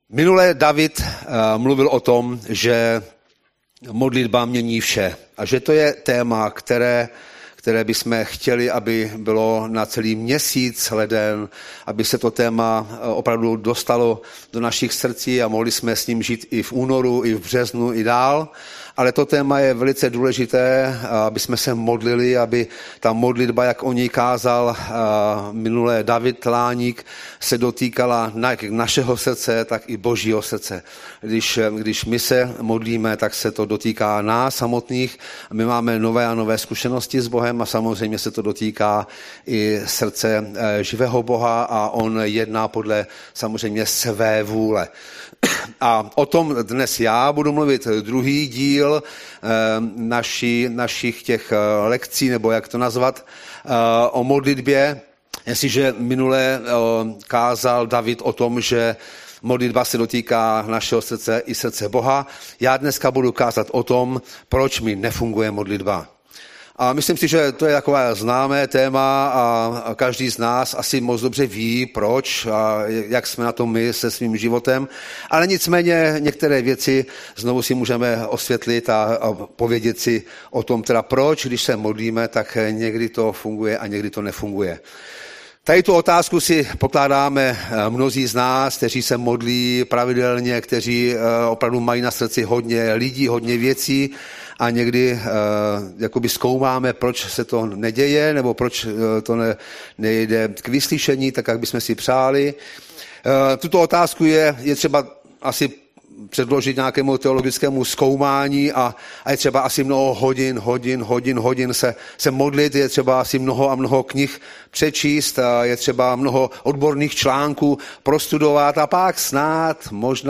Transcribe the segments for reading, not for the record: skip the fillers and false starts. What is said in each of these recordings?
Minule David mluvil o tom, že modlitba mění vše a že to je téma, které bychom chtěli, aby bylo na celý měsíc leden, aby se to téma opravdu dostalo do našich srdcí a mohli jsme s ním žít i v únoru, i v březnu, i dál. Ale to téma je velice důležité, aby jsme se modlili, aby ta modlitba, jak o ní kázal minulé David Láník, se dotýkala jak našeho srdce, tak i Božího srdce. Když my se modlíme, tak se to dotýká nás samotných. My máme nové a nové zkušenosti s Bohem a samozřejmě se to dotýká i srdce živého Boha a on jedná podle samozřejmě své vůle. A o tom dnes já budu mluvit druhý díl našich těch lekcí, nebo jak to nazvat, o modlitbě. Jestliže minule kázal David o tom, že modlitba se dotýká našeho srdce i srdce Boha, já dneska budu kázat o tom, proč mi nefunguje modlitba. A myslím si, že to je takové známé téma a každý z nás asi moc dobře ví, proč a jak jsme na tom my se svým životem. Ale nicméně některé věci znovu si můžeme osvětlit a povědět si o tom, teda proč, když se modlíme, tak někdy to funguje a někdy to nefunguje. Tady tu otázku si pokládáme mnozí z nás, kteří se modlí pravidelně, kteří opravdu mají na srdci hodně lidí, hodně věcí a někdy jakoby zkoumáme, proč se to neděje nebo proč to nejde k vyslyšení, tak jak bychom si přáli. Tuto otázku je třeba asi předložit nějakému teologickému zkoumání a je třeba asi mnoho hodin se modlit, je třeba asi mnoho a mnoho knih přečíst, je třeba mnoho odborných článků prostudovat a pak snad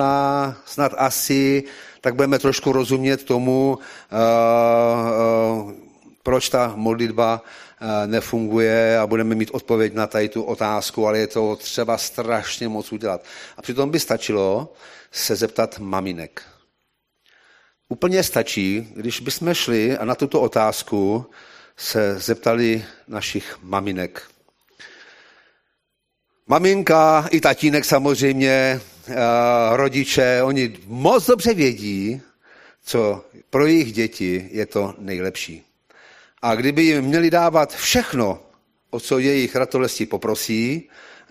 asi, tak budeme trošku rozumět tomu, proč ta modlitba nefunguje a budeme mít odpověď na tady tu otázku, ale je to třeba strašně moc udělat. A přitom by stačilo se zeptat maminek. Úplně stačí, když bychom šli a na tuto otázku se zeptali našich maminek. Maminka i tatínek samozřejmě, rodiče, oni moc dobře vědí, co pro jejich děti je to nejlepší. A kdyby jim měli dávat všechno, o co jejich ratolesti poprosí,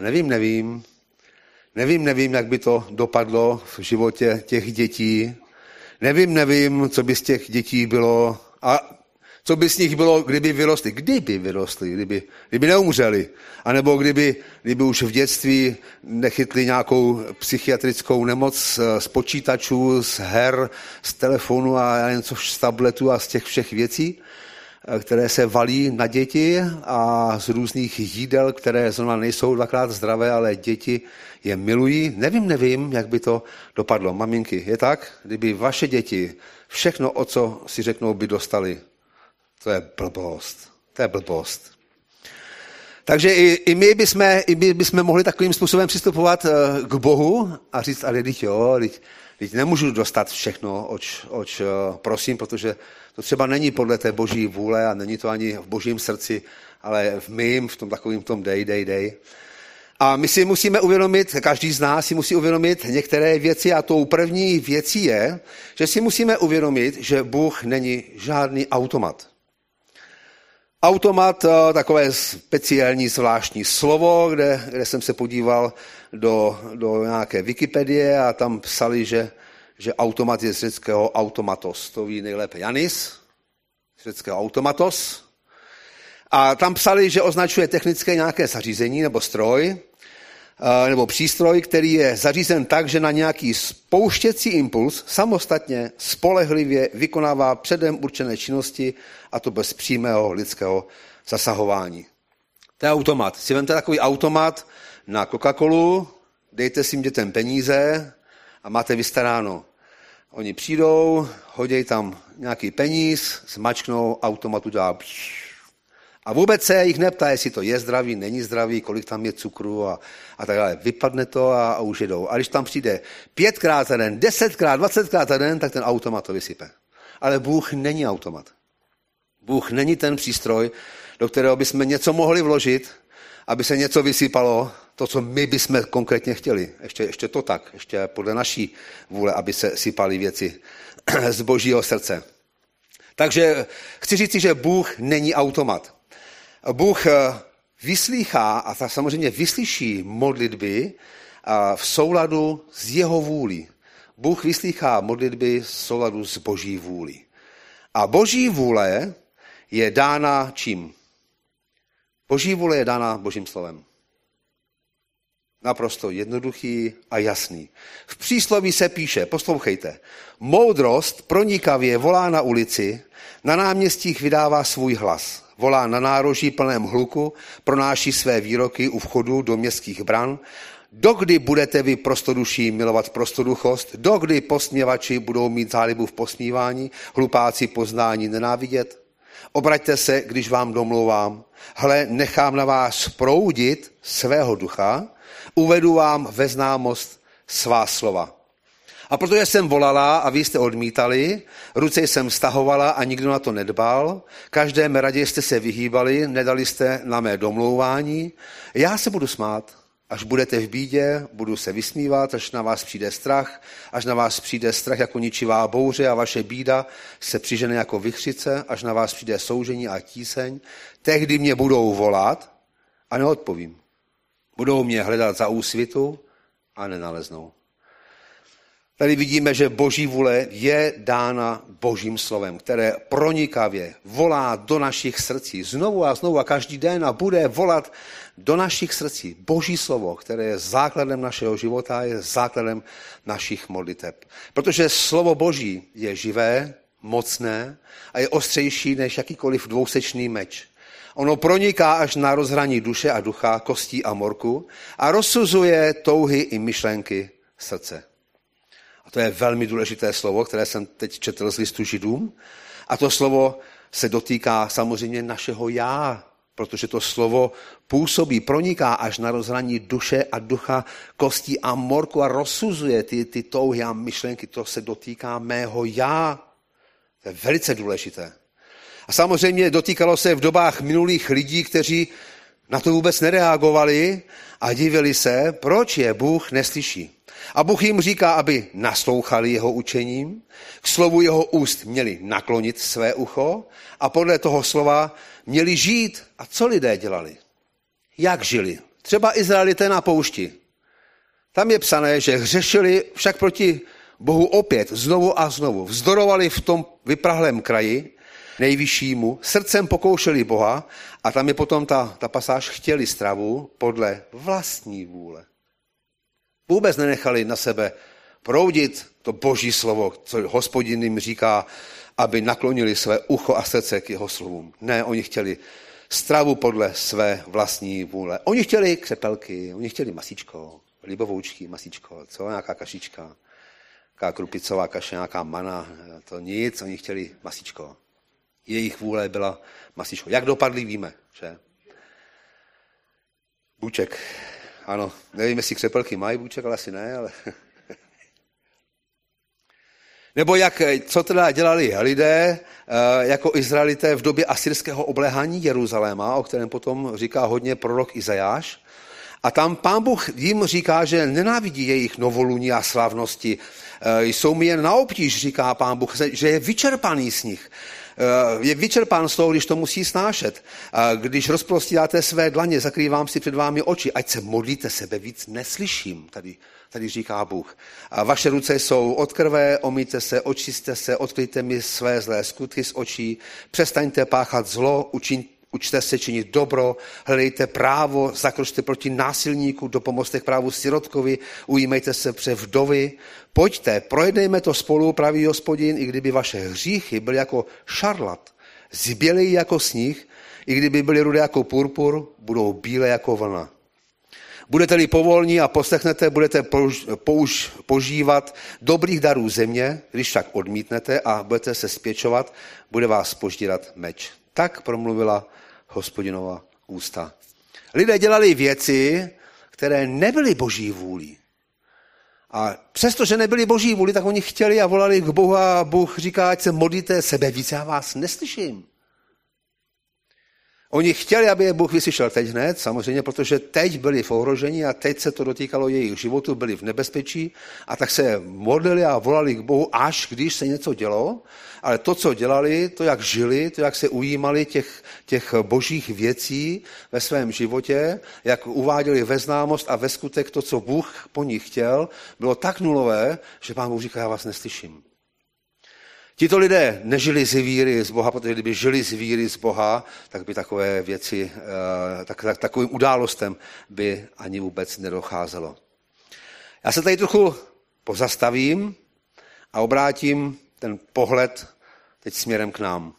nevím, jak by to dopadlo v životě těch dětí. Nevím, co by z těch dětí bylo a co by z nich bylo, kdyby vyrostli, kdyby neumřeli. A nebo kdyby už v dětství nechytli nějakou psychiatrickou nemoc z počítačů, z her, z telefonu a něco z tabletu a z těch všech věcí, které se valí na děti a z různých jídel, které zrovna nejsou dvakrát zdravé, ale děti je milují. Nevím, jak by to dopadlo. Maminky, je tak? Kdyby vaše děti všechno, o co si řeknou, by dostali. To je blbost. Takže i my bychom mohli takovým způsobem přistupovat k Bohu a říct, ale teď nemůžu dostat všechno, oč prosím, protože to třeba není podle té boží vůle a není to ani v božím srdci, ale v mým, v tom takovým tom dej. A my si musíme uvědomit, každý z nás si musí uvědomit některé věci a tou první věcí je, že si musíme uvědomit, že Bůh není žádný automat. Automat, takové speciální zvláštní slovo, kde jsem se podíval do nějaké Wikipedie a tam psali, že automat je z řeckého automatos. To ví nejlépe Janis, z řeckého automatos. A tam psali, že označuje technické nějaké zařízení nebo stroj, nebo přístroj, který je zařízen tak, že na nějaký spouštěcí impuls samostatně, spolehlivě vykonává předem určené činnosti a to bez přímého lidského zasahování. To je automat. Si vemte takový automat na Coca-Colu, dejte svým dětem peníze a máte vystaráno. Oni přijdou, hodí tam nějaký peníz, zmačknou, automat udělá a vůbec se jich neptá, jestli to je zdravý, není zdravý, kolik tam je cukru a tak dále. Vypadne to a už jedou. A když tam přijde 5krát za den, 10krát, 20krát za den, tak ten automat to vysype. Ale Bůh není automat. Bůh není ten přístroj, do kterého bychom něco mohli vložit, aby se něco vysypalo, to, co my bychom konkrétně chtěli. Ještě to tak, ještě podle naší vůle, aby se sypaly věci z božího srdce. Takže chci říci, že Bůh není automat. Bůh vyslýchá a samozřejmě vyslyší modlitby v souladu s jeho vůlí. Bůh vyslýchá modlitby v souladu s boží vůlí. A boží vůle je dána čím? Boží vůle je dána božím slovem. Naprosto jednoduchý a jasný. V přísloví se píše, poslouchejte, moudrost pronikavě volá na ulici, na náměstích vydává svůj hlas, volá na nároží plném hluku, pronáší své výroky u vchodu do městských bran. Dokdy budete vy prostoduší milovat prostoduchost? Dokdy posměvači budou mít zálibu v posmívání, hlupáci poznání nenávidět? Obraťte se, když vám domlouvám. Hle, nechám na vás proudit svého ducha, uvedu vám ve známost svá slova. A protože jsem volala a vy jste odmítali, ruce jsem stahovala a nikdo na to nedbal, každé mé radě jste se vyhýbali, nedali jste na mé domlouvání, já se budu smát, až budete v bídě, budu se vysmívat, až na vás přijde strach, až na vás přijde strach jako ničivá bouře a vaše bída se přižene jako vichřice, až na vás přijde soužení a tíseň, tehdy mě budou volat a neodpovím. Budou mě hledat za úsvitu a nenaleznou. Tady vidíme, že boží vůle je dána božím slovem, které pronikavě volá do našich srdcí. Znovu a každý den a bude volat do našich srdcí. Boží slovo, které je základem našeho života, je základem našich modliteb. Protože slovo boží je živé, mocné a je ostřejší než jakýkoliv dvousečný meč. Ono proniká až na rozhraní duše a ducha, kostí a morku a rozsuzuje touhy i myšlenky srdce. A to je velmi důležité slovo, které jsem teď četl z listu Židům. A to slovo se dotýká samozřejmě našeho já, protože to slovo působí, proniká až na rozhraní duše a ducha, kostí a morku a rozsuzuje ty touhy a myšlenky. To se dotýká mého já. To je velice důležité. A samozřejmě dotýkalo se v dobách minulých lidí, kteří na to vůbec nereagovali a divili se, proč je Bůh neslyší. A Bůh jim říká, aby naslouchali jeho učením, k slovu jeho úst měli naklonit své ucho a podle toho slova měli žít. A co lidé dělali? Jak žili? Třeba Izraelité na poušti. Tam je psané, že hřešili však proti Bohu opět znovu a znovu. Vzdorovali v tom vyprahlém kraji nejvyššímu, srdcem pokoušeli Boha a tam je potom ta pasáž, chtěli stravu podle vlastní vůle. Vůbec nenechali na sebe proudit to boží slovo, co Hospodin jim říká, aby naklonili své ucho a srdce k jeho slovům. Ne, oni chtěli stravu podle své vlastní vůle. Oni chtěli křepelky, oni chtěli masíčko, libovoučky, masíčko, co, nějaká kašička, nějaká krupicová kaše, nějaká mana, to nic, oni chtěli masíčko. Jejich vůle byla masíčko. Jak dopadli, víme, že? Bůček. Ano, nevím, jestli křepelky mají bůček, ale asi ne, ale... Nebo co teda dělali lidé jako Izraelité v době asyrského obléhání Jeruzaléma, o kterém potom říká hodně prorok Izajáš. A tam Pán Bůh jim říká, že nenávidí jejich novoluní a slavnosti. Jsou mi jen na obtíž, říká Pán Bůh, že je vyčerpaný z nich. Je vyčerpán z toho, když to musí snášet. Když rozprostíráte své dlaně, zakrývám si před vámi oči, ať se modlíte, sebe víc neslyším, tady říká Bůh. A vaše ruce jsou od krve, omýjte se, očisťte se, odkryjte mi své zlé skutky z očí, přestaňte páchat zlo, učte se činit dobro, hledejte právo, zakročte proti násilníku, dopomozte k právu sirotkovi, ujímejte se pře vdovy. Pojďte, projednejme to spolu, pravý Hospodin, i kdyby vaše hříchy byly jako šarlat, zbělí jako sníh, i kdyby byly rudé jako purpur, budou bílé jako vlna. Budete-li povolní a poslechnete, budete požívat dobrých darů země, když však odmítnete a budete se spěčovat, bude vás požírat meč. Tak promluvila Hospodinova ústa. Lidé dělali věci, které nebyly boží vůlí. A přestože nebyly boží vůli, tak oni chtěli a volali k Bohu a Bůh říká, ať se modlíte sebe víc, já vás neslyším. Oni chtěli, aby je Bůh vyslyšel teď hned, samozřejmě, protože teď byli v ohrožení a teď se to dotýkalo jejich životu, byli v nebezpečí a tak se modlili a volali k Bohu, až když se něco dělo. Ale to, co dělali, to, jak žili, to, jak se ujímali těch božích věcí ve svém životě, jak uváděli ve známost a ve skutek to, co Bůh po nich chtěl, bylo tak nulové, že Pán Bůh říká, já vás neslyším. Tito lidé nežili z víry z Boha, protože kdyby žili z víry z Boha, tak by takové věci, takovým událostem by ani vůbec nedocházelo. Já se tady trochu pozastavím a obrátím ten pohled teď směrem k nám.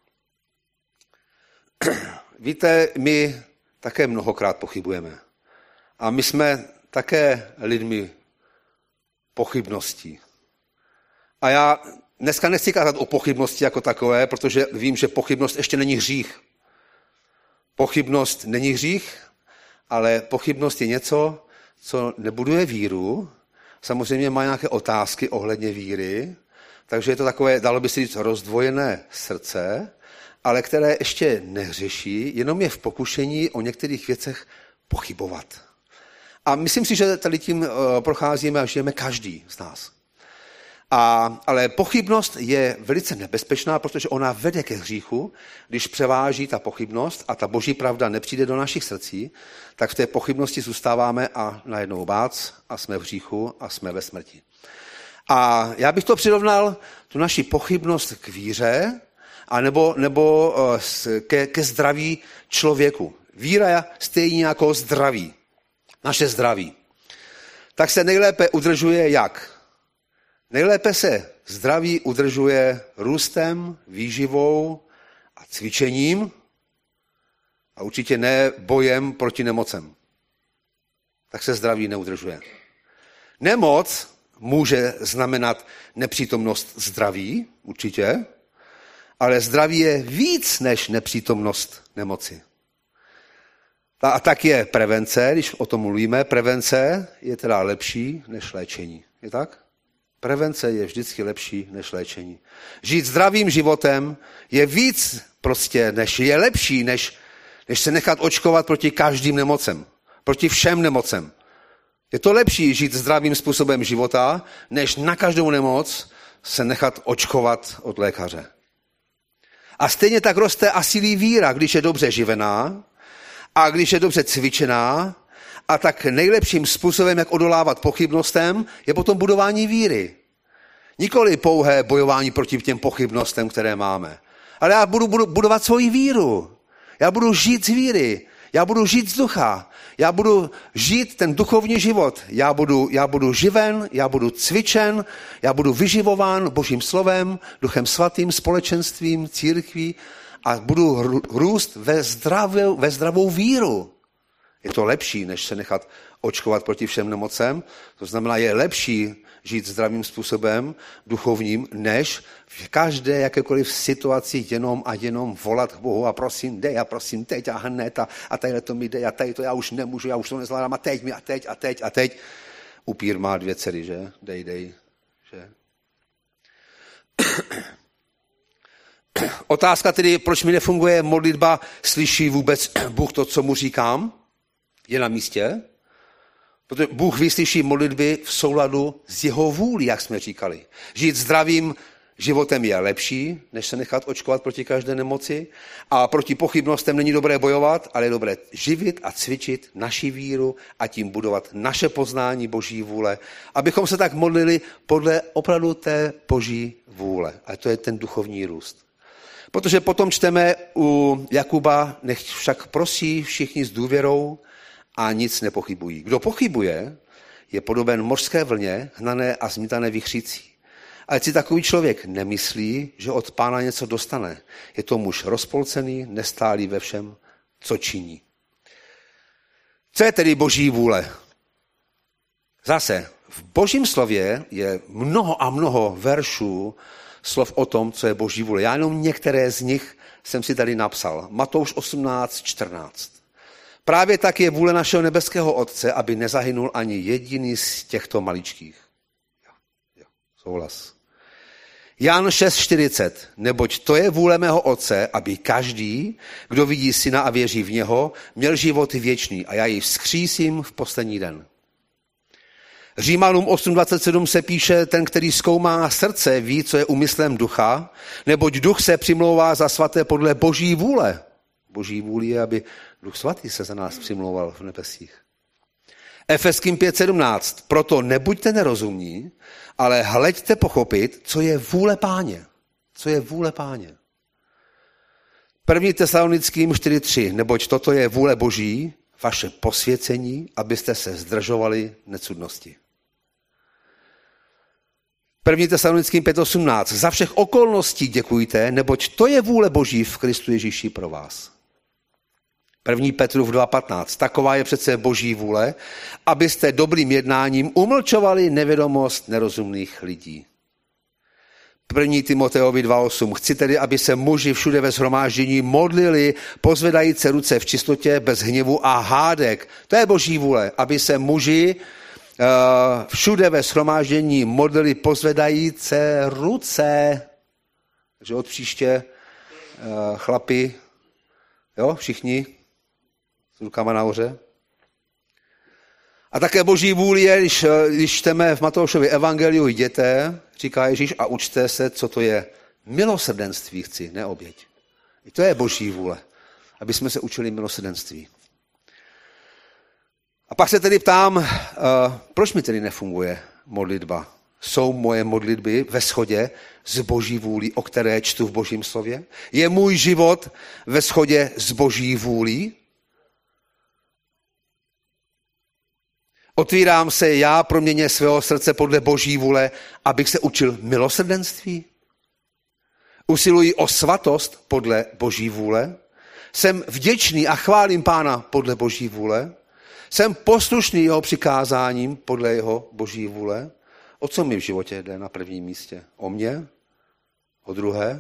Víte, my také mnohokrát pochybujeme. A my jsme také lidmi pochybností. A já dneska nechci kázat o pochybnosti jako takové, protože vím, že pochybnost ještě není hřích. Pochybnost není hřích, ale pochybnost je něco, co nebuduje víru. Samozřejmě má nějaké otázky ohledně víry, takže je to takové, dalo by se říct, rozdvojené srdce, ale které ještě nehřeší, jenom je v pokušení o některých věcech pochybovat. A myslím si, že tady tím procházíme a žijeme každý z nás. Ale pochybnost je velice nebezpečná, protože ona vede ke hříchu. Když převáží ta pochybnost a ta boží pravda nepřijde do našich srdcí, tak v té pochybnosti zůstáváme a najednou bác a jsme v hříchu a jsme ve smrti. A já bych to přirovnal, tu naši pochybnost k víře, nebo ke zdraví člověku. Víra je stejně jako zdraví. Naše zdraví. Tak se nejlépe udržuje jak? Nejlépe se zdraví udržuje růstem, výživou a cvičením a určitě ne bojem proti nemocem. Tak se zdraví neudržuje. Nemoc může znamenat nepřítomnost zdraví, určitě, ale zdraví je víc než nepřítomnost nemoci. A tak je prevence, když o tom mluvíme, prevence je teda lepší než léčení. Je tak? Prevence je vždycky lepší než léčení. Žít zdravým životem je víc prostě, je lepší, než se nechat očkovat proti každým nemocem. Proti všem nemocem. Je to lepší žít zdravým způsobem života, než na každou nemoc se nechat očkovat od lékaře. A stejně tak roste a sílí víra, když je dobře živená a když je dobře cvičená. A tak nejlepším způsobem, jak odolávat pochybnostem, je potom budování víry. Nikoli pouhé bojování proti těm pochybnostem, které máme. Ale já budu budovat svoji víru. Já budu žít z víry. Já budu žít z ducha. Já budu žít ten duchovní život. Já budu živen, já budu cvičen, já budu vyživován Božím slovem, Duchem svatým, společenstvím, církví a budu růst ve zdravou víru. Je to lepší, než se nechat očkovat proti všem nemocem. To znamená, je lepší žít zdravým způsobem, duchovním, než v každé jakékoliv situaci jenom volat k Bohu a prosím, dej a prosím teď a hned a tadyhle to mi dej a tady to já už nemůžu, já už to nezvládám a teď mi a teď. Upír má 2 dcery, že? Dej, že? Otázka tedy, proč mi nefunguje modlitba, slyší vůbec Bůh to, co mu říkám? Je na místě, protože Bůh vyslyší modlitby v souladu s jeho vůlí, jak jsme říkali. Žít zdravým životem je lepší, než se nechat očkovat proti každé nemoci a proti pochybnostem není dobré bojovat, ale je dobré živit a cvičit naši víru a tím budovat naše poznání Boží vůle, abychom se tak modlili podle opravdu té Boží vůle. A to je ten duchovní růst. Protože potom čteme u Jakuba, nech však prosí všichni s důvěrou a nic nepochybují. Kdo pochybuje, je podoben mořské vlně, hnané a zmítané vichřící. Ale si takový člověk nemyslí, že od Pána něco dostane. Je to muž rozpolcený, nestálý ve všem, co činí. Co je tedy Boží vůle? Zase, v Božím slově je mnoho a mnoho veršů, slov o tom, co je Boží vůle. Já jenom některé z nich jsem si tady napsal. Matouš 18:14. Právě tak je vůle našeho nebeského Otce, aby nezahynul ani jediný z těchto maličkých. Jo, souhlas. Jan 6:40. Neboť to je vůle mého Otce, aby každý, kdo vidí Syna a věří v něho, měl život věčný a já jej vzkřísím v poslední den. Římanům 8:27 se píše, ten, který zkoumá srdce, ví, co je úmyslem ducha, neboť duch se přimlouvá za svaté podle boží vůle. Boží vůli je, aby Duch svatý se za nás přimlouval v nebesích. Efeským 5:17. Proto nebuďte nerozumní, ale hleďte pochopit, co je vůle Páně. Co je vůle Páně. 1. Tesalonickým 4:3. Neboť toto je vůle Boží, vaše posvěcení, abyste se zdržovali necudnosti. 1. Tesalonickým 5:18. Za všech okolností děkujte, neboť to je vůle Boží v Kristu Ježíši pro vás. 1. Petrův 2:15. Taková je přece Boží vůle, abyste dobrým jednáním umlčovali nevědomost nerozumných lidí. 1. Timoteovi 2:8. Chci tedy, aby se muži všude ve shromáždění modlili, pozvedajíce ruce v čistotě, bez hněvu a hádek. To je Boží vůle, aby se muži všude ve shromáždění modlili, pozvedajíce ruce. Takže od příště chlapi, jo, všichni s rukama nahoře. A také Boží vůli je, když čteme v Matoušově evangeliu, jděte, říká Ježíš, a učte se, co to je milosrdenství, chci, ne oběť. I to je Boží vůle, aby jsme se učili milosrdenství. A pak se tedy ptám, proč mi tedy nefunguje modlitba? Jsou moje modlitby ve shodě s Boží vůlí, o které čtu v Božím slově? Je můj život ve shodě s Boží vůlí? Otvírám se já proměně svého srdce podle Boží vůle, abych se učil milosrdenství? Usiluji o svatost podle Boží vůle? Jsem vděčný a chválím Pána podle Boží vůle? Jsem poslušný jeho přikázáním podle jeho Boží vůle? O co mi v životě jde na prvním místě? O mě? O druhé?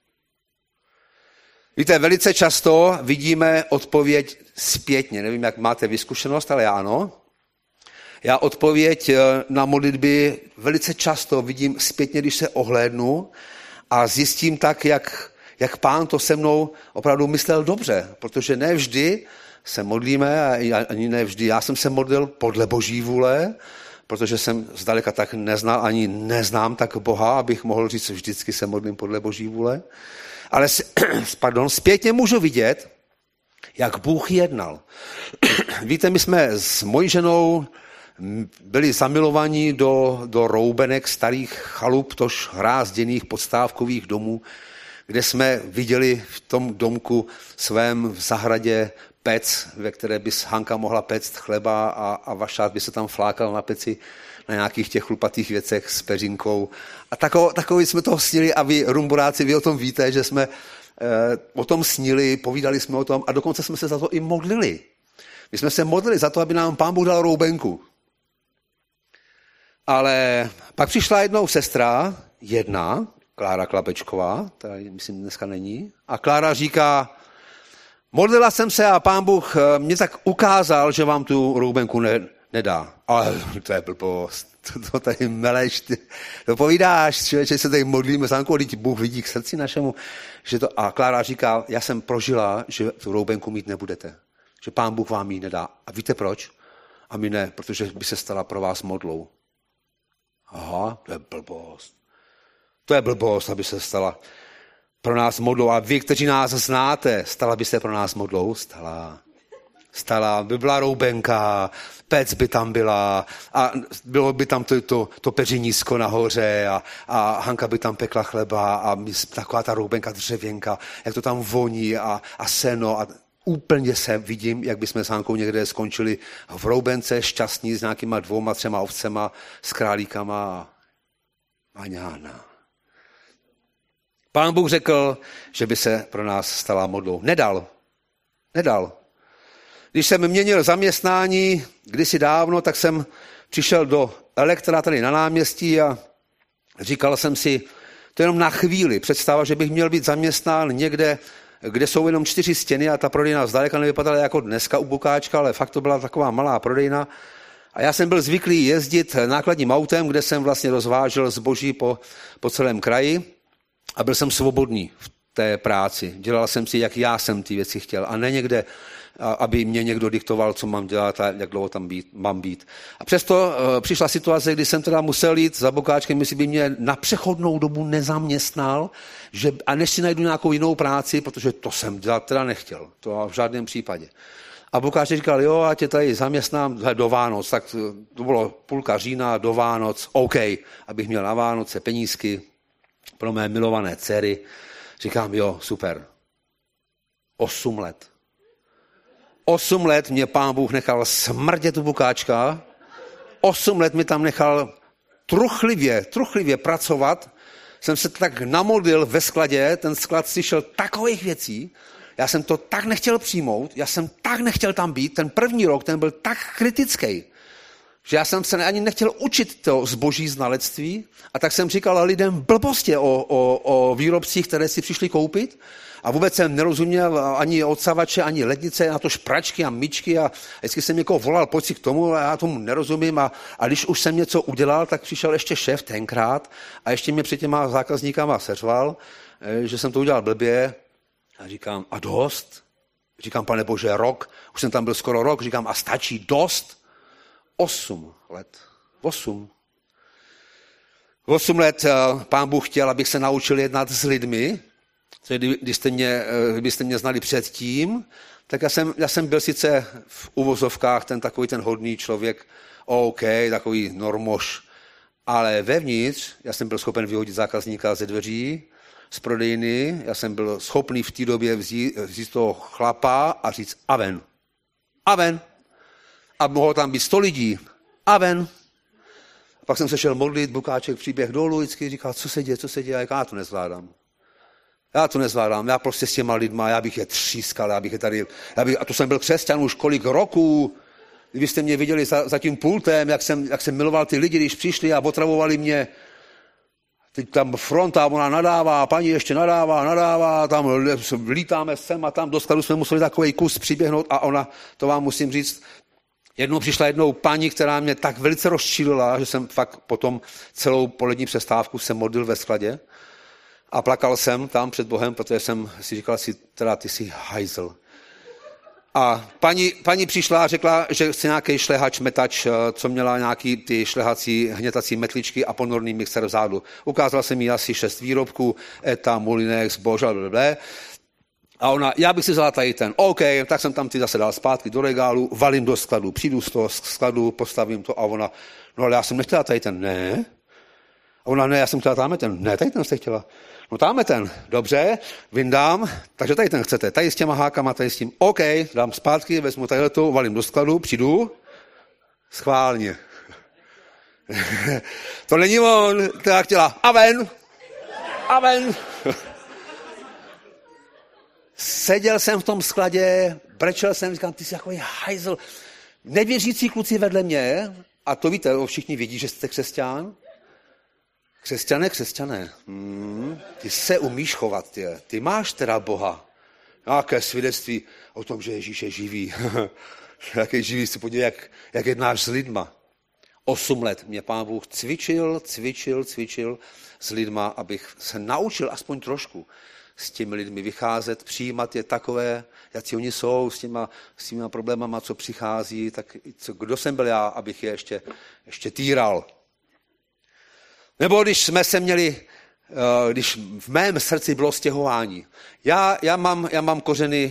Víte, velice často vidíme odpověď zpětně. Nevím, jak máte vyzkušenost, ale já ano. Já odpověď na modlitby velice často vidím zpětně, když se ohlédnu a zjistím tak, jak Pán to se mnou opravdu myslel dobře, protože ne vždy se modlíme, ani ne vždy. Já jsem se modlil podle Boží vůle, protože jsem zdaleka tak neznal, ani neznám tak Boha, abych mohl říct, vždycky se modlím podle Boží vůle. Ale zpětně můžu vidět, jak Bůh jednal. Víte, my jsme s mojí ženou byli zamilovaní do roubenek starých chalup, tož hrázděných podstávkových domů, kde jsme viděli v tom domku svém v zahradě pec, ve které by Hanka mohla péct chleba a Vašák by se tam flákal na peci na nějakých těch chlupatých věcech s peřinkou. A takový jsme toho snili a vy, rumburáci, vy o tom víte, že jsme o tom snili, povídali jsme o tom a dokonce jsme se za to i modlili. My jsme se modlili za to, aby nám Pán Bůh dal roubenku. Ale pak přišla jednou sestra, jedna, Klára Klapečková, tady myslím dneska není, a Klára říká, modlila jsem se a Pán Bůh mě tak ukázal, že vám tu roubenku nedá. Ale to je blbost, to tady meleš, to povídáš, že se tady modlíme, Sanko, teď Bůh vidí k srdci našemu. Že to, a Klára říká, já jsem prožila, že tu roubenku mít nebudete, že Pán Bůh vám ji nedá. A víte proč? A my ne, protože by se stala pro vás modlou. Aha, to je blbost. To je blbost, aby se stala pro nás modlou. A vy, kteří nás znáte, stala by se pro nás modlou? Stala, by byla roubenka, pec by tam byla a bylo by tam to peřinísko nahoře a Hanka by tam pekla chleba a taková ta roubenka dřevěnka, jak to tam voní a seno a úplně se vidím, jak bychom s Hankou někde skončili v roubence šťastní s nějakýma 2, 3 ovcema, s králíkama a maňána. Pán Bůh řekl, že by se pro nás stala modlou. Nedal. Když jsem měnil zaměstnání kdysi dávno, tak jsem přišel do Elektra tady na náměstí a říkal jsem si, to jenom na chvíli, představa, že bych měl být zaměstnán někde, kde jsou jenom 4 stěny a ta prodejna zdaleka nevypadala jako dneska u Bukáčka, ale fakt to byla taková malá prodejna. A já jsem byl zvyklý jezdit nákladním autem, kde jsem vlastně rozvážel zboží po celém kraji. A byl jsem svobodný v té práci. Dělal jsem si, jak já jsem ty věci chtěl. A ne někde, aby mě někdo diktoval, co mám dělat a jak dlouho tam mám být. A přesto přišla situace, kdy jsem teda musel jít za Bokáčkem, jestli by mě na přechodnou dobu nezaměstnal, a než si najdu nějakou jinou práci, protože to jsem dělat teda nechtěl. To v žádném případě. A Bokáček říkal, jo, a tě tady zaměstnám do Vánoc. Tak to bylo půlka října do Vánoc. OK, abych měl na Vánoce penízky pro mé milované dcery. Říkám, jo, super. 8 let. 8 let mě Pán Bůh nechal smrdět u Bokáčka. 8 let mi tam nechal truchlivě pracovat. Jsem se tak namodlil ve skladě, ten sklad slyšel takových věcí, já jsem to tak nechtěl přijmout, já jsem tak nechtěl tam být, ten první rok, ten byl tak kritický, že já jsem se ani nechtěl učit to zboží znalectví a tak jsem říkal lidem blbosti o výrobcích, které si přišli koupit a vůbec jsem nerozuměl ani odsavače, ani lednice, na to špračky a myčky a vždycky jsem někoho volal, pojď si k tomu a já tomu nerozumím a když už jsem něco udělal, tak přišel ještě šéf tenkrát a ještě mě před těma zákazníkama seřval, že jsem to udělal blbě a říkám, a dost? Říkám, Pane Bože, rok, už jsem tam byl skoro rok, říkám, a stačí dost? 8 let. 8 let Pán Bůh chtěl, abych se naučil jednat s lidmi. Kdybyste mě znali předtím, tak já jsem byl sice v uvozovkách ten hodný člověk, OK, takový normoš, ale vevnitř já jsem byl schopen vyhodit zákazníka ze dveří, z prodejny, já jsem byl schopný v té době vzít toho chlapa a říct aven. Aven. A mohlo tam být 100 lidí. Aven. A pak jsem se šel modlit, Bokáček příběh dolů, vždycky říkal, co se děje, a já to nezvládám. Já prostě s těma lidma, já bych je třískal, a to jsem byl křesťan už kolik roků. Kdybyste mě viděli za tím pultem, jak jsem miloval ty lidi, když přišli a otravovali mě. Teď tam fronta, ona nadává, paní ještě nadává, tam lítáme sem a tam, do skladu jsme museli takový kus přiběhnout a ona, to vám musím říct, přišla jednou paní, která mě tak velice rozčílila, že jsem fakt potom celou polední přestávku se modlil ve skladě a plakal jsem tam před Bohem, protože jsem si říkal, ty jsi hajzl. A paní přišla a řekla, že chce nějaký šlehač, metač, co měla nějaký ty šlehací, hnětací metličky a ponorný mixer vzadu. Ukázala se mi asi 6 výrobků, ETA, Molinex, Boža, blablabla. A ona, já bych si vzala tady ten. OK, tak jsem tam ty zase dal zpátky do regálu, valím do skladu, přijdu z toho skladu, postavím to a ona, no ale já jsem nechtěla tady ten, ne. A ona, ne, já jsem chtěla tamhle ten, ne, tady ten jste chtěla. No tamhle ten, dobře, vyndám, takže tady ten chcete, tady s těma hákama, tady s tím, OK, dám zpátky, vezmu tadyto, valím do skladu, přijdu, schválně. To není on, která chtěla, aven. Seděl jsem v tom skladě, brečel jsem, říkám, ty jsi takový hajzl. Nevěřící kluci vedle mě, a to víte, všichni vědí, že jste křesťan. Křesťané. Ty se umíš chovat, ty máš teda Boha. Nějaké svědectví o tom, že Ježíš je živý. Jak je živý, si podívej, jak jednáš s lidma. 8 let mě Pán Bůh cvičil s lidma, abych se naučil aspoň trošku s těmi lidmi vycházet, přijímat je takové, jak oni jsou, s těma problémama, co přichází, tak kdo jsem byl já, abych je ještě týral. Nebo když v mém srdci bylo stěhování. Já mám kořeny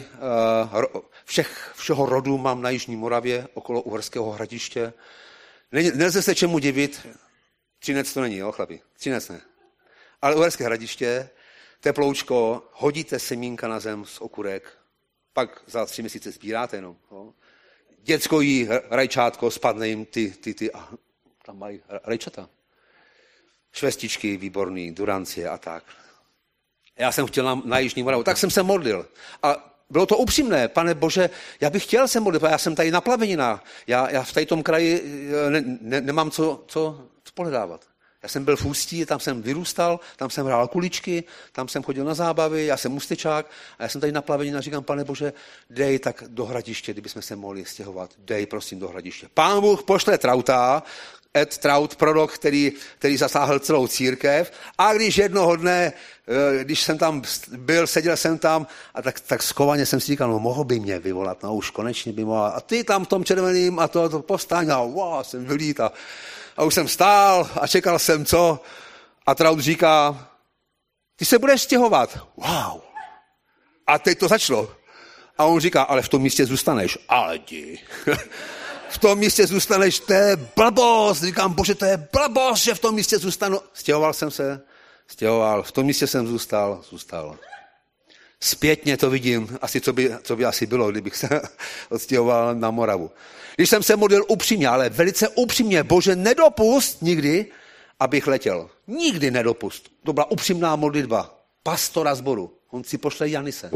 všeho rodu, mám na Jižní Moravě, okolo Uherského Hradiště. Nelze se čemu divit, Třinec to není, jo, chlapi, Třinec ne. Ale Uherské Hradiště, teploučko, hodíte semínka na zem z okurek, pak za 3 měsíce sbíráte jenom. Jo. Děcko jí rajčátko, spadne jim a tam mají rajčata. Švestičky výborný, durancie a tak. Já jsem chtěl na Jižní Moravu, tak jsem se modlil. A bylo to upřímné, Pane Bože, já bych chtěl se modlit, já jsem tady na Plavenina, já v tady tom kraji nemám co pohledávat. Já jsem byl v Ústí, tam jsem vyrůstal, tam jsem hrál kuličky, tam jsem chodil na zábavy, já jsem ústečák a já jsem tady na Plavenina a říkám, Pane Bože, dej tak do Hradiště, kdybychom se mohli stěhovat, dej prosím do Hradiště. Pán Bůh pošle trauta, Ed Trout, prorok, který zasáhl celou církev. A když jednoho dne, když jsem tam byl, seděl jsem tam, a tak skovaně jsem si říkal, no mohl by mě vyvolat, no už konečně by mohl. A ty tam v tom červeným a to povstaň a wow, jsem vylít a už jsem stál a čekal jsem co. A Trout říká, ty se budeš stěhovat. Wow. A teď to začalo. A on říká, ale v tom místě zůstaneš. Ale ti. V tom místě zůstaneš, to je blbost. Říkám, bože, to je blbost, že v tom místě zůstanu. Stěhoval jsem se, v tom místě jsem zůstal. Zpětně to vidím, asi co by asi bylo, kdybych se odstěhoval na Moravu. Když jsem se modlil upřímně, ale velice upřímně, bože, nedopust nikdy, abych letěl. Nikdy nedopust. To byla upřímná modlitba pastora sboru. On si pošle Janise.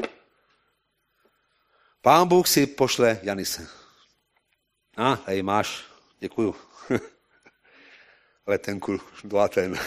Pán Bůh si pošle Janise. Tady máš, děkuju. Letenku do Aten.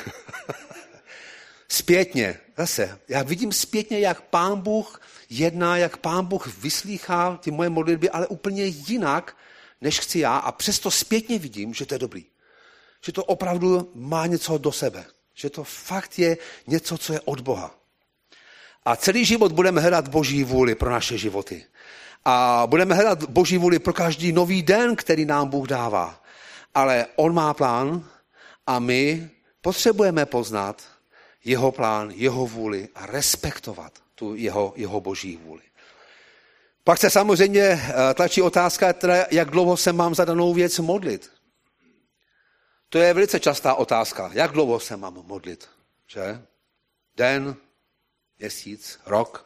Zpětně, zase, já vidím zpětně, jak Pán Bůh jedná, jak Pán Bůh vyslýchá ty moje modlitby, ale úplně jinak, než chci já. A přesto zpětně vidím, že to je dobrý. Že to opravdu má něco do sebe. Že to fakt je něco, co je od Boha. A celý život budeme hledat Boží vůli pro naše životy. A budeme hledat Boží vůli pro každý nový den, který nám Bůh dává. Ale on má plán a my potřebujeme poznat jeho plán, jeho vůli a respektovat tu jeho Boží vůli. Pak se samozřejmě tlačí otázka, teda, jak dlouho se mám za danou věc modlit. To je velice častá otázka. Jak dlouho se mám modlit? Že? Den, měsíc, rok.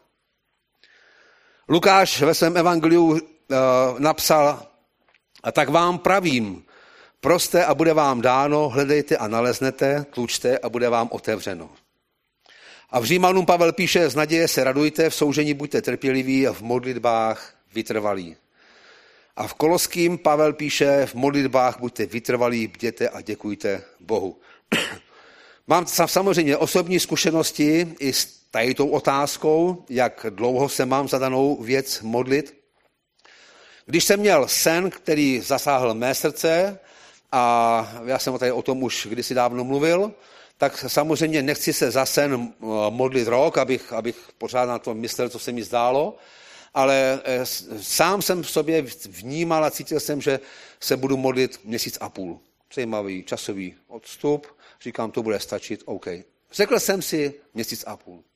Lukáš ve svém evangeliu napsal, a tak vám pravím, proste a bude vám dáno, hledejte a naleznete, tlučte a bude vám otevřeno. A v Římanům Pavel píše, z naděje se radujte, v soužení buďte trpěliví a v modlitbách vytrvalí. A v Koloským Pavel píše, v modlitbách buďte vytrvalí, bděte a děkujte Bohu. Mám samozřejmě osobní zkušenosti i s tou otázkou, jak dlouho se mám za danou věc modlit. Když jsem měl sen, který zasáhl mé srdce, a já jsem tady o tom už kdysi dávno mluvil, tak samozřejmě nechci se za sen modlit rok, abych pořád na to myslel, co se mi zdálo, ale sám jsem v sobě vnímal a cítil jsem, že se budu modlit 1,5 měsíce. Zajímavý časový odstup, říkám, to bude stačit, OK. Řekl jsem si 1,5 měsíce.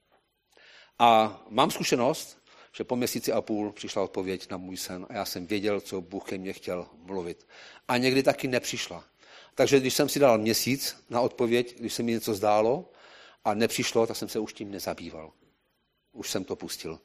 A mám zkušenost, že po 1,5 měsíci přišla odpověď na můj sen a já jsem věděl, co Bůh ke mně chtěl mluvit. A někdy taky nepřišla. Takže když jsem si dal měsíc na odpověď, když se mi něco zdálo a nepřišlo, tak jsem se už tím nezabýval. Už jsem to pustil.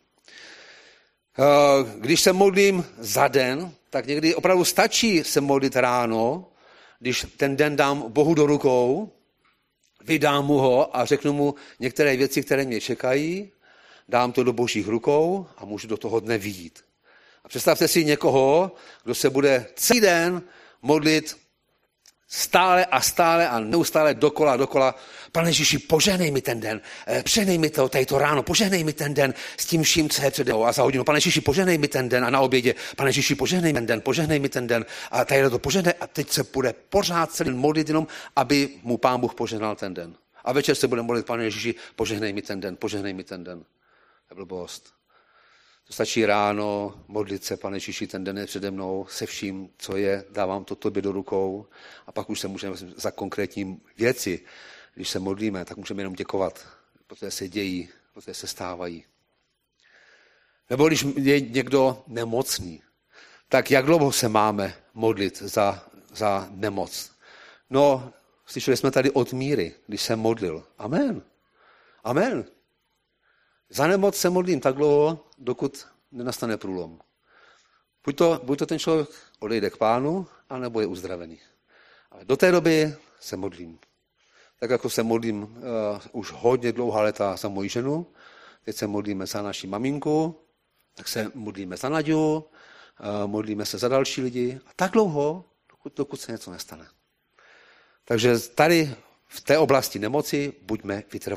Když se modlím za den, tak někdy opravdu stačí se modlit ráno, když ten den dám Bohu do rukou, vydám mu ho a řeknu mu některé věci, které mě čekají, dám to do Božích rukou a můžu do toho dne vyjít. A představte si někoho, kdo se bude celý den modlit stále a neustále dokola. Pane Ježíši, požehnej mi ten den, požehnej mi to tady to ráno, požehnej mi ten den s tím vším, co je přede mnou a za hodinu. Pane Ježíši, požehnej mi ten den a na obědě, Pane Ježíši, požehnej mi ten den a tady to požehnej a teď se bude pořád celý den modlit jenom, aby mu Pán Bůh požehnal ten den. A večer se bude modlit, Pane Ježíši, požehnej mi ten den. To je blbost. To stačí ráno modlit se, Pane Ježíši, ten den je přede mnou, se vším, co je, dávám to tobě do rukou a pak už se můžeme za konkrétní věci, když se modlíme, tak můžeme jenom děkovat, protože se dějí, protože se stávají. Nebo když je někdo nemocný, tak jak dlouho se máme modlit za nemoc? No, slyšeli jsme tady od Míry, když se modlil. Amen. Za nemoc se modlím tak dlouho, dokud nenastane průlom. Buď to ten člověk odejde k Pánu, anebo je uzdravený. Ale do té doby se modlím. Tak jako se modlím už hodně dlouhá léta za moji ženu, teď se modlíme za naši maminku, tak se modlíme za Naďu, modlíme se za další lidi. A tak dlouho, dokud se něco nestane. Takže tady v té oblasti nemoci buďme vytrvalí.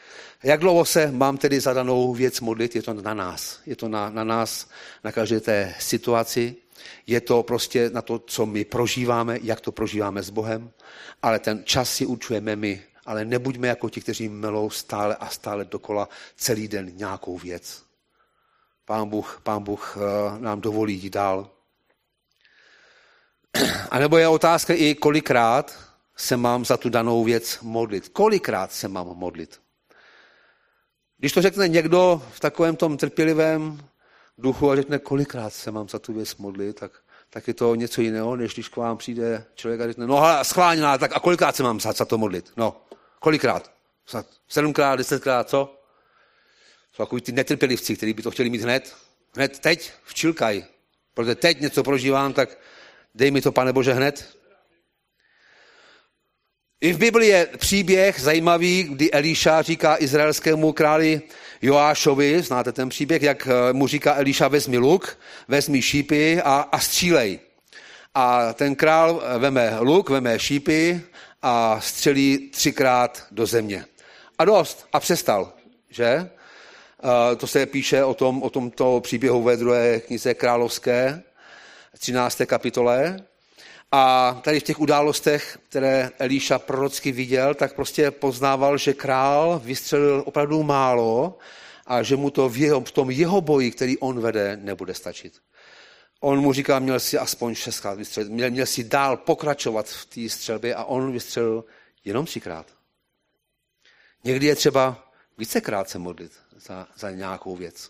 Jak dlouho se mám tedy za danou věc modlit? Je to na nás. Je to na nás, na každé té situaci. Je to prostě na to, co my prožíváme, jak to prožíváme s Bohem. Ale ten čas si určujeme my. Ale nebuďme jako ti, kteří melou stále a stále dokola celý den nějakou věc. Pán Bůh nám dovolí jít dál. A nebo je otázka i kolikrát se mám za tu danou věc modlit. Kolikrát se mám modlit? Když to řekne někdo v takovém tom trpělivém duchu a řekne, kolikrát se mám za tu věc modlit, tak je to něco jiného, než když k vám přijde člověk a řekne, no schválně, tak a kolikrát se mám za to modlit? No, kolikrát? 7krát, 10krát, co? Jsou takový ty netrpělivci, kteří by to chtěli mít hned teď, včilkaj. Protože teď něco prožívám, tak dej mi to, Pane Bože, hned. I v Biblii je příběh zajímavý, kdy Eliša říká izraelskému králi Joášovi, znáte ten příběh, jak mu říká Eliša, vezmi luk, vezmi šípy a střílej. A ten král veme luk, veme šípy a střelí 3krát do země. A dost. A přestal, že? To se píše o tomto příběhu ve 2. knize královské, 13. kapitole. A tady v těch událostech, které Eliša prorocky viděl, tak prostě poznával, že král vystřelil opravdu málo a že mu to v tom jeho boji, který on vede, nebude stačit. On mu říká, měl si aspoň 6krát vystřelit, měl si dál pokračovat v té střelbě a on vystřelil jenom 3krát. Někdy je třeba vícekrát se modlit za nějakou věc.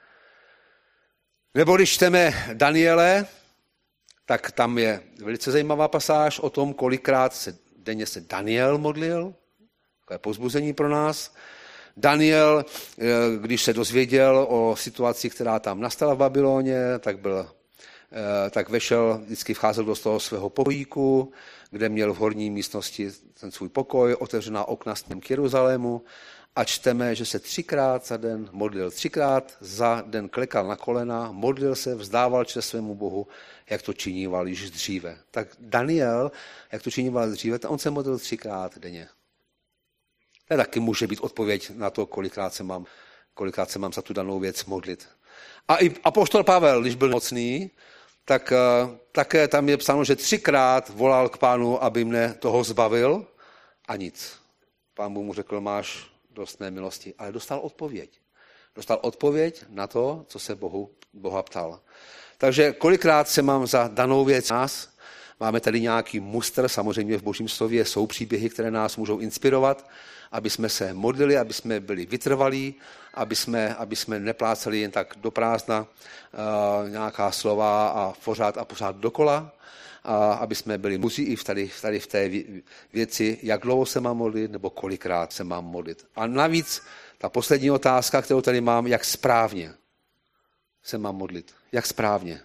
Nebo když čteme Daniele, tak tam je velice zajímavá pasáž o tom, kolikrát denně se Daniel modlil. To je povzbuzení pro nás. Daniel, když se dozvěděl o situaci, která tam nastala v Babyloně, tak vždycky vcházel do toho svého pokojíku, kde měl v horní místnosti ten svůj pokoj, otevřená okna směrem k Jeruzalému a čteme, že se 3krát za den modlil. 3krát za den klekal na kolena, modlil se, vzdával čest svému Bohu, jak to činil již dříve. Tak Daniel, jak to činil dříve, on se modlil 3krát denně. To taky může být odpověď na to, kolikrát se mám za tu danou věc modlit. A i apoštol Pavel, když byl mocný, tak také tam je psáno, že 3krát volal k Pánu, aby mne toho zbavil a nic. Pán Bůh mu řekl, máš dost mé milosti, ale dostal odpověď. Dostal odpověď na to, co se Boha ptal. Takže kolikrát se mám za danou věc nás, máme tady nějaký mustr, samozřejmě v Božím slově jsou příběhy, které nás můžou inspirovat, aby jsme se modlili, aby jsme byli vytrvalí, aby jsme nepláceli jen tak do prázdna nějaká slova a pořád dokola, aby jsme byli muži i tady v té věci, jak dlouho se mám modlit, nebo kolikrát se mám modlit. A navíc ta poslední otázka, kterou tady mám, jak správně se mám modlit. Jak správně.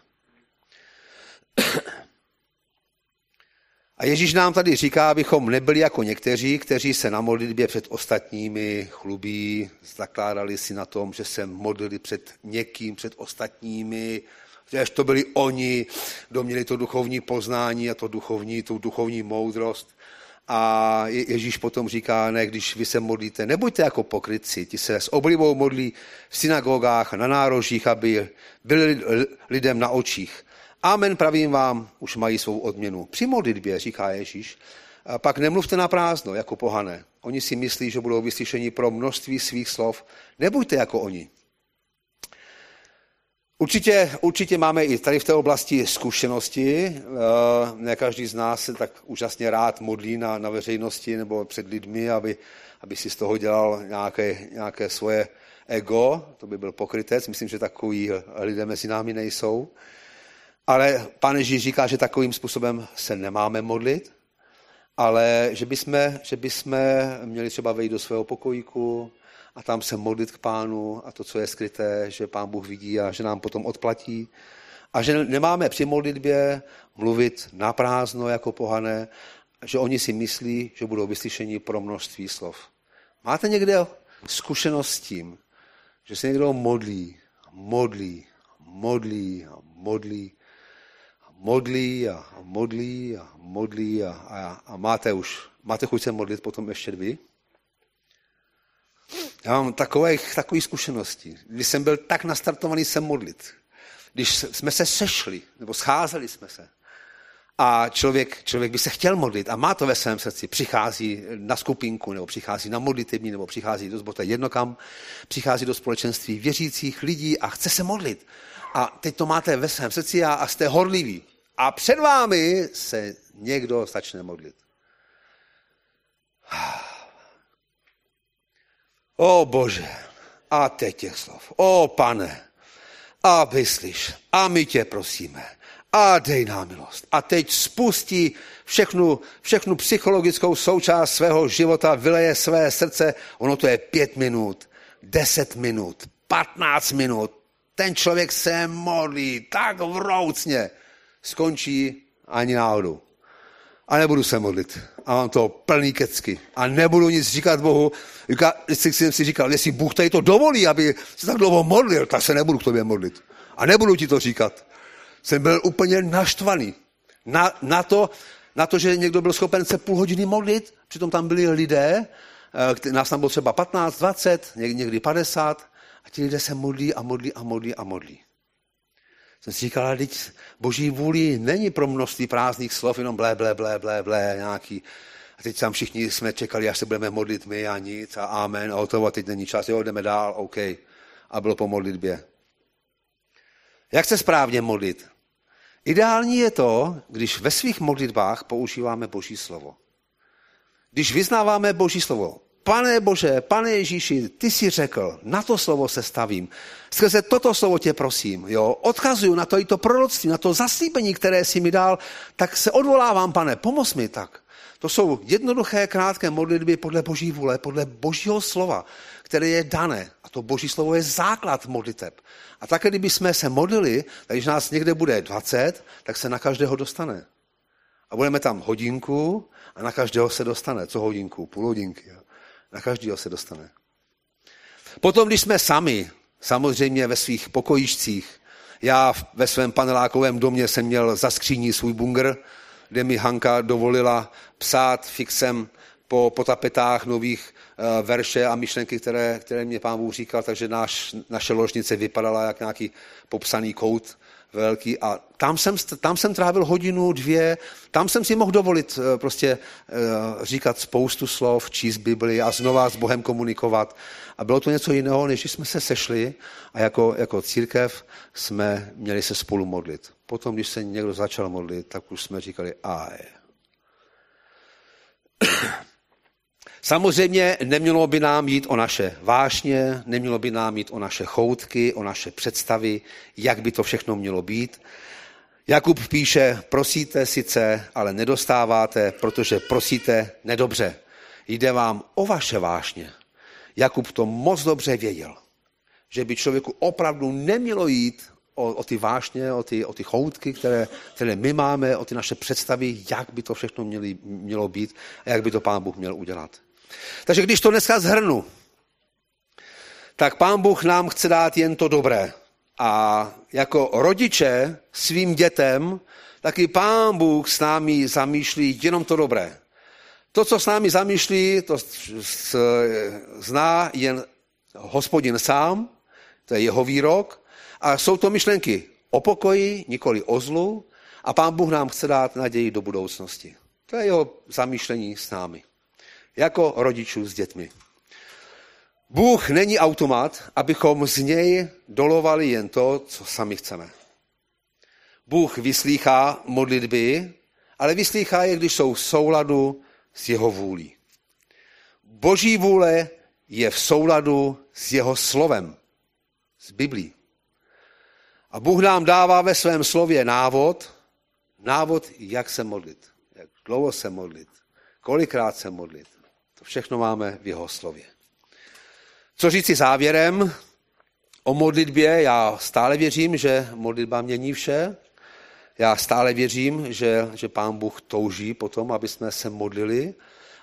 A Ježíš nám tady říká, abychom nebyli jako někteří, kteří se na modlitbě před ostatními chlubí, zakládali si na tom, že se modlili před někým, před ostatními, že to byli oni, kdo měli to duchovní poznání a tu duchovní moudrost. A Ježíš potom říká, ne, když vy se modlíte, nebuďte jako pokrytci, ti se s oblibou modlí v synagogách, na nárožích, aby byli lidem na očích. Amen, pravím vám, už mají svou odměnu. Při modlitbě, říká Ježíš, pak nemluvte na prázdno, jako pohané. Oni si myslí, že budou vyslyšeni pro množství svých slov. Nebuďte jako oni. Určitě máme i tady v té oblasti zkušenosti. Ne každý z nás se tak úžasně rád modlí na veřejnosti nebo před lidmi, aby si z toho dělal nějaké svoje ego. To by byl pokrytec. Myslím, že takový lidé mezi námi nejsou. Ale Pán Ježíš říká, že takovým způsobem se nemáme modlit, ale že bychom měli třeba vejít do svého pokojíku a tam se modlit k Pánu a to, co je skryté, že Pán Bůh vidí a že nám potom odplatí. A že nemáme při modlitbě mluvit na prázdno jako pohané, že oni si myslí, že budou vyslyšeni pro množství slov. Máte někde zkušenost s tím, že se někdo modlí a máte chuť se modlit potom ještě vy? Já mám takové zkušenosti. Když jsem byl tak nastartovaný se modlit, když jsme se sešli, nebo scházeli jsme se, a člověk by se chtěl modlit a má to ve svém srdci, přichází na skupinku, nebo přichází na modlitební, nebo přichází do sboru, to je jedno kam, přichází do společenství věřících lidí a chce se modlit. A teď to máte ve svém srdci a jste horliví. A před vámi se někdo začne modlit. O Bože, a teď těch slov. O Pane, a vyslyš, a my tě prosíme. A dej nám milost. A teď spustí všechnu psychologickou součást svého života, vyleje své srdce. Ono to je 5 minut, 10 minut, 15 minut. Ten člověk se modlí tak vroucně. Skončí ani náhodou. A nebudu se modlit. A mám to plný kecky. A nebudu nic říkat Bohu. Jsem si říkal, jestli Bůh tady to dovolí, aby se tak dlouho modlil, tak se nebudu k tobě modlit. A nebudu ti to říkat. Jsem byl úplně naštvaný. Na to, že někdo byl schopen se půl hodiny modlit, přitom tam byli lidé, nás tam bylo třeba 15, 20, někdy 50, a ti lidé se modlí a modlí a modlí a modlí. Jsem si říkal, ale teď Boží vůli není pro množství prázdných slov, jenom blé, nějaký. A teď tam všichni jsme čekali, až se budeme modlit my a nic a amen, a hotovo, a teď není čas, jo, jdeme dál, OK. A bylo po modlitbě. Jak se správně modlit? Ideální je to, když ve svých modlitbách používáme Boží slovo. Když vyznáváme Boží slovo. Pane Bože, Pane Ježíši, ty jsi řekl, na to slovo se stavím. Skrze toto slovo tě prosím, jo, odkazuju na to i to proroctví, na to zaslíbení, které jsi mi dal, tak se odvolávám, Pane, pomoz mi tak. To jsou jednoduché, krátké modlitby podle Boží vůle, podle Božího slova, které je dané. A to Boží slovo je základ modliteb. A tak, kdyby jsme se modlili, tak když nás někde bude 20, tak se na každého dostane. A budeme tam hodinku a na každého se dostane. Co hodinku? Půl hodinky. Jo? Na každého se dostane. Potom, když jsme sami, samozřejmě ve svých pokojičcích, já ve svém panelákovém domě jsem měl za skříní svůj bunkr, kde mi Hanka dovolila psát fixem po tapetách nových verše a myšlenky, které mě Pán Bůh říkal, takže naše ložnice vypadala jak nějaký popsaný kout velký a tam jsem trávil hodinu, 2, tam jsem si mohl dovolit prostě říkat spoustu slov, číst Bibli a znova s Bohem komunikovat. A bylo to něco jiného, než jsme se sešli a jako církev jsme měli se spolu modlit. Potom, když se někdo začal modlit, tak už jsme říkali Samozřejmě nemělo by nám jít o naše vášně, nemělo by nám jít o naše choutky, o naše představy, jak by to všechno mělo být. Jakub píše, prosíte sice, ale nedostáváte, protože prosíte nedobře. Jde vám o vaše vášně. Jakub to moc dobře věděl, že by člověku opravdu nemělo jít o ty vášně, o ty choutky, které my máme, o ty naše představy, jak by to všechno mělo být a jak by to Pán Bůh měl udělat. Takže když to dneska shrnu, tak Pán Bůh nám chce dát jen to dobré. A jako rodiče svým dětem, taky Pán Bůh s námi zamýšlí jenom to dobré. To, co s námi zamýšlí, to zná jen Hospodin sám, to je jeho výrok, a jsou to myšlenky o pokoji, nikoli o zlu, a Pán Bůh nám chce dát naději do budoucnosti. To je jeho zamýšlení s námi. Jako rodičů s dětmi. Bůh není automat, abychom z něj dolovali jen to, co sami chceme. Bůh vyslýchá modlitby, ale vyslýchá je, když jsou v souladu s jeho vůlí. Boží vůle je v souladu s jeho slovem, s Biblí. A Bůh nám dává ve svém slově návod, jak se modlit, jak dlouho se modlit, kolikrát se modlit. To všechno máme v jeho slově. Co říci závěrem o modlitbě? Já stále věřím, že modlitba mění vše. Já stále věřím, že Pán Bůh touží potom, aby jsme se modlili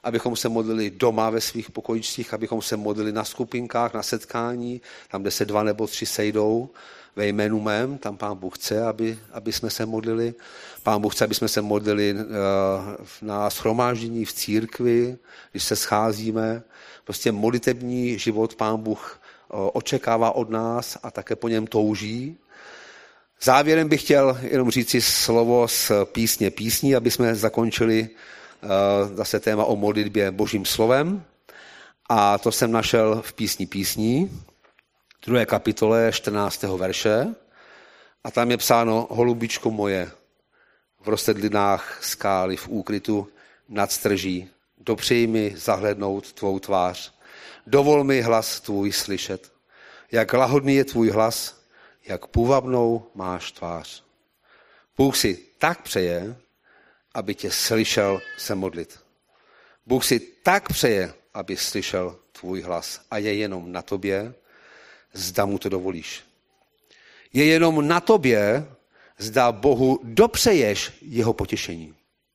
abychom se modlili doma ve svých pokojičcích, abychom se modlili na skupinkách, na setkání, tam, kde se 2 nebo 3 sejdou ve jménu mém, tam Pán Bůh chce, aby jsme se modlili. Pán Bůh chce, aby jsme se modlili na shromáždění v církvi, když se scházíme. Prostě modlitební život Pán Bůh očekává od nás a také po něm touží. Závěrem bych chtěl jenom říci slovo z písně písní, aby jsme zakončili zase téma o modlitbě Božím slovem. A to jsem našel v písni písní, 2. kapitole 14. verše. A tam je psáno: Holubičko moje, v rozsedlinách skály v úkrytu nad strží, dopřeji mi zahlednout tvou tvář. Dovol mi hlas tvůj slyšet. Jak lahodný je tvůj hlas, jak půvabnou máš tvář. Bůh si tak přeje, aby tě slyšel se modlit. Bůh si tak přeje, aby slyšel tvůj hlas. A je jenom na tobě, zda mu to dovolíš. Je jenom na tobě, zda Bohu dopřeješ jeho potěšení.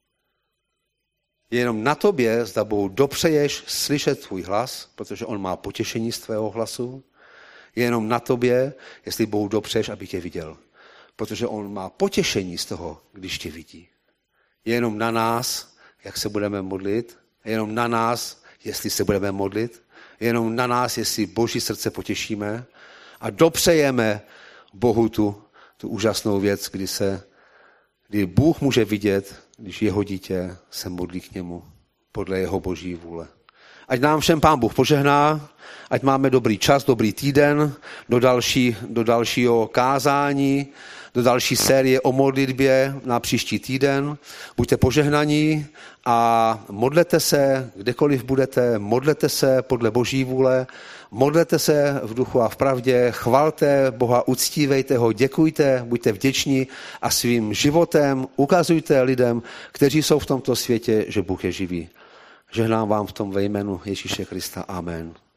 Je jenom na tobě, zda Bohu dopřeješ slyšet tvůj hlas, protože on má potěšení z tvého hlasu. Je jenom na tobě, jestli Bohu dopřeješ, aby tě viděl. Protože on má potěšení z toho, když tě vidí. Je jenom na nás, jak se budeme modlit. Je jenom na nás, jestli se budeme modlit. Je jenom na nás, jestli Boží srdce potěšíme a dopřejeme Bohu tu úžasnou věc, kdy Bůh může vidět, když jeho dítě se modlí k němu podle jeho Boží vůle. Ať nám všem Pán Bůh požehná, ať máme dobrý čas, dobrý týden do dalšího kázání, do další série o modlitbě na příští týden. Buďte požehnaní a modlete se, kdekoliv budete, modlete se podle Boží vůle, modlete se v duchu a v pravdě, chvalte Boha, uctívejte ho, děkujte, buďte vděční a svým životem ukazujte lidem, kteří jsou v tomto světě, že Bůh je živý. Žehnám vám v tom ve jménu Ježíše Krista. Amen.